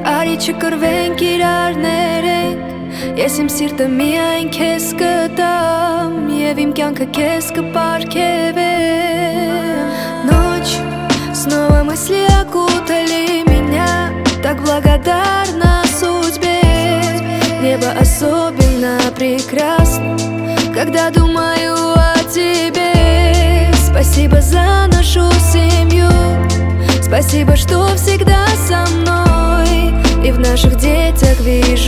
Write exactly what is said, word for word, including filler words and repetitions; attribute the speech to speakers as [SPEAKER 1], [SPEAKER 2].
[SPEAKER 1] Արիչը կրվենք իրար ներենք, ես իմ սիրտը միայն քեզ կտամ, և իմ կյանքը քեզ կպարգևեմ. Ночь, снова мысли окутали меня, так благодарна судьбе. Небо особенно прекрасно, когда думаю о тебе. Спасибо за нашу семью, спасибо, что всегда со мной, и в наших детях вижу